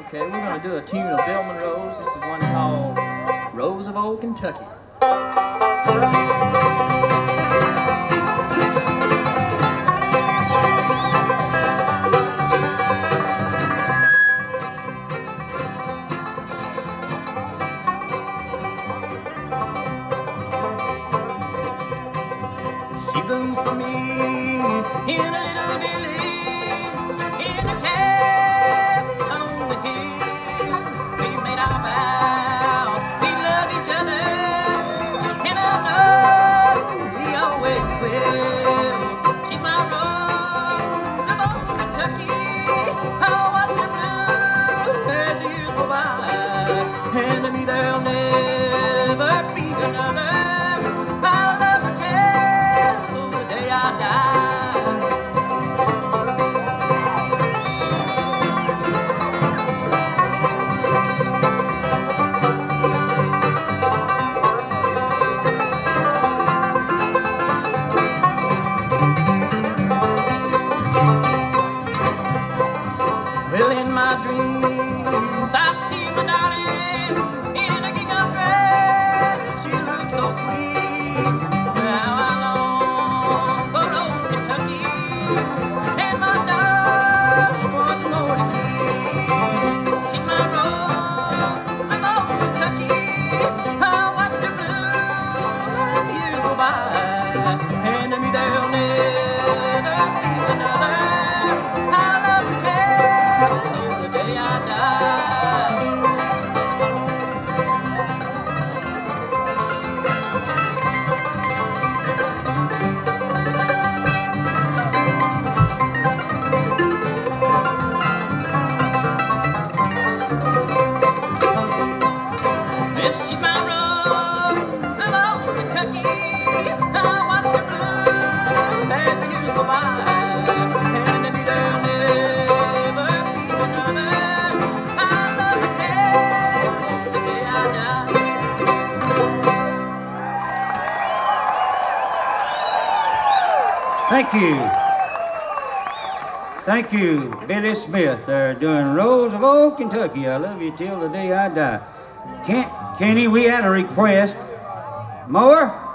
Okay, we're going to do a tune of Bill Monroe's. This is one called Rose of Old Kentucky. She blooms for me in a little village in a cabin on the hill. We made our vows, we love each other, and I know we always will. She's my rose of old Kentucky. I'll watch her bloom as the years go by, and to me there'll never be another. I'll never tell the day I die. Well, in my dreams I see my darling in a gingham dress. She looks so sweet. How I long for old Kentucky and my darling once more to keep. She's my rose of old Kentucky. I watched her bloom as the years go by, and to me there'll never be another. I'll never tell the day I die. Yes, she's my rose of old Kentucky. I watched her bloom as the years go by, and to me there'll never be another. I'll never tell the day I die. Thank you. Thank you, Billy Smith. They're doing Rose of Old Kentucky. I love you till the day I die. Kenny, we had a request. Mower?